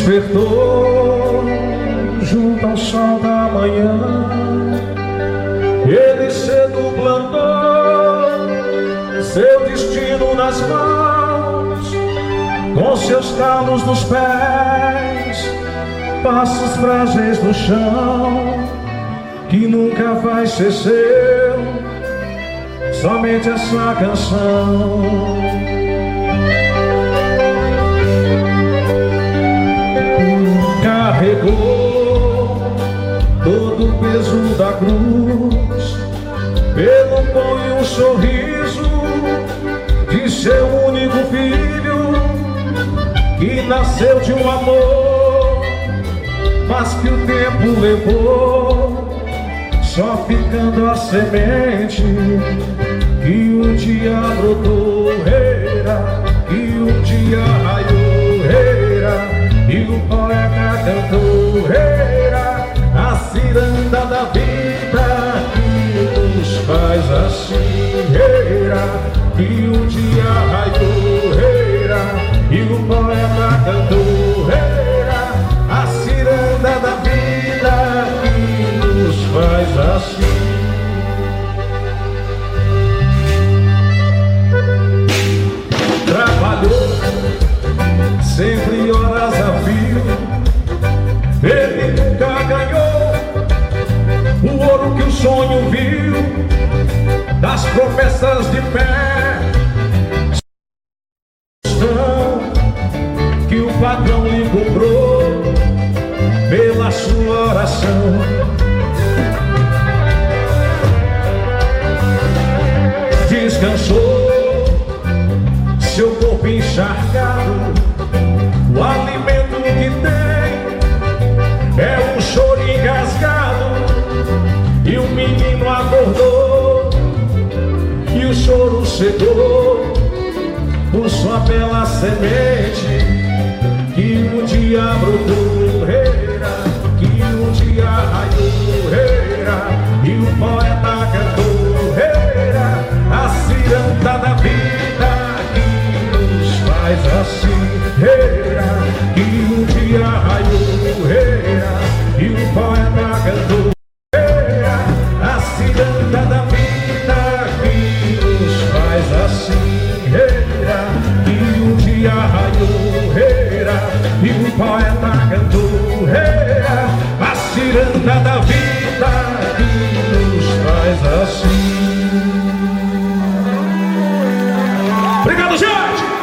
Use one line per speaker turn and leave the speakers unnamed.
despertou junto ao sol da manhã. Ele cedo plantou seu destino nas mãos, com seus calos nos pés, passos frágeis no chão, que nunca vai ser seu, somente essa canção. Carregou todo o peso da cruz, pelo pão e um sorriso de seu único filho, que nasceu de um amor, mas que o tempo levou, só ficando a semente que um dia brotou, que um dia raiou, e o poeta cantou, a ciranda da vida que nos faz assim, que um dia raiou, e o poeta cantou, a ciranda da vida que nos faz assim. Trabalhou sempre horas a fio, ele nunca ganhou o ouro que o sonho viu, das promessas de fé que o patrão lhe cobrou pela sua oração. Descansou seu corpo encharcado, o alimento que tem é um choro engasgado, e o menino acordou e o choro secou por sua bela semente, que um dia brotou, que um dia raiou, e o poeta cantou, a ciranda da vida que nos faz assim, que um dia raiou, e o poeta cantou, a ciranda da vida que nos faz assim, que um dia raiou, e o poeta cantou, a ciranda da vida que nos faz assim. Obrigado, gente!